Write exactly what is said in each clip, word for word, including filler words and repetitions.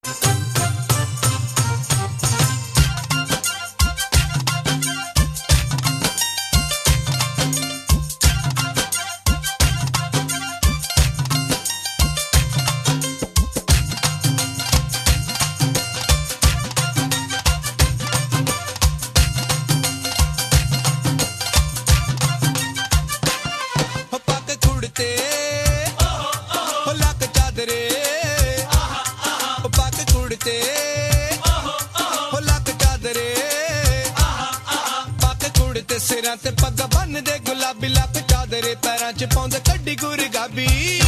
सिरां ते पग बन दे गुलाबी लक चादरे पैरां च पाउंदे कड्डी गुर गाबी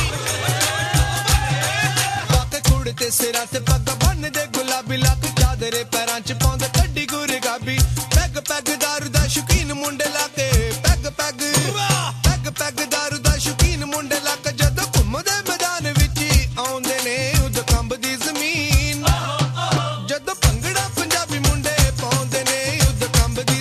पग कुड़ते सिरां ते पग बन दे गुलाबी लक चादरे पैरां च पाउंदे कड्डी गुर गाबी पैग पैग दारू दा शौकीन मुंडे लाके पैग पैग पैग पैग दारू दा शौकीन मुंडे लाके जदों घुमदे मैदान विच आउंदे ने उद कंबदी ज़मीन जदों भंगड़ा पंजाबी मुंडे पाउंदे ने उद कंबदी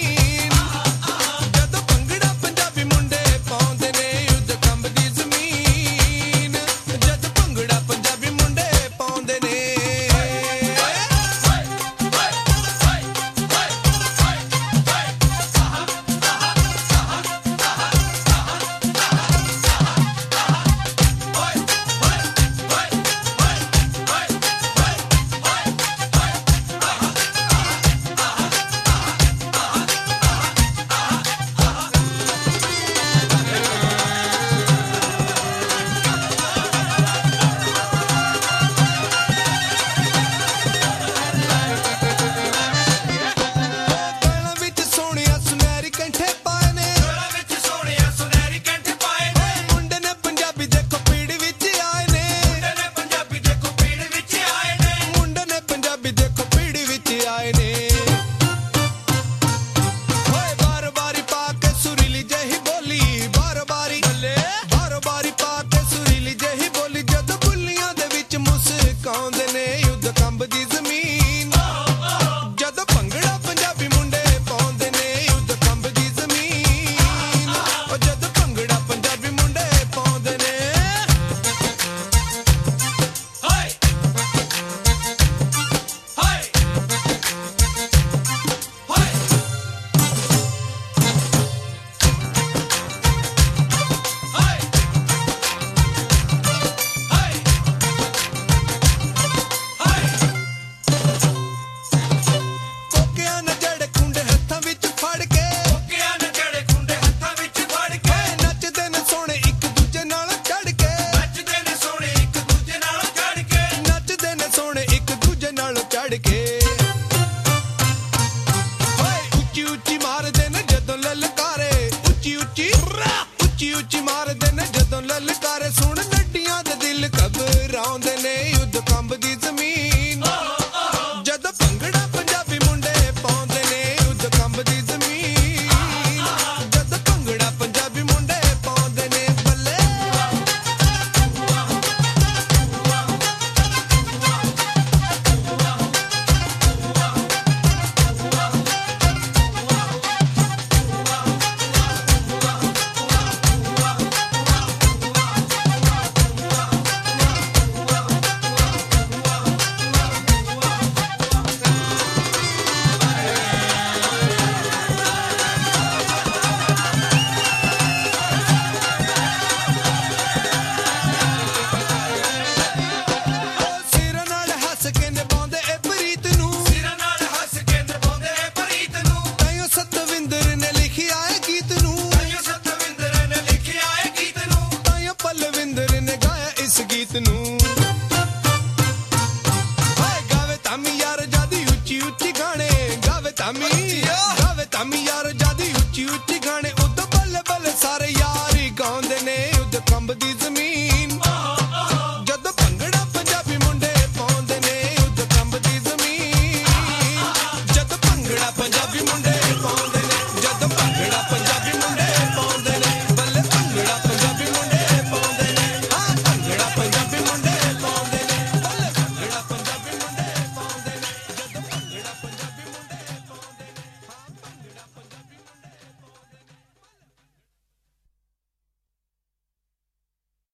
गावे तामी यार जादी उच्ची उच्ची गाने उद बल्ले बल्ले सारे यार ही गाउंदे ने उद कंबदी ज़मीन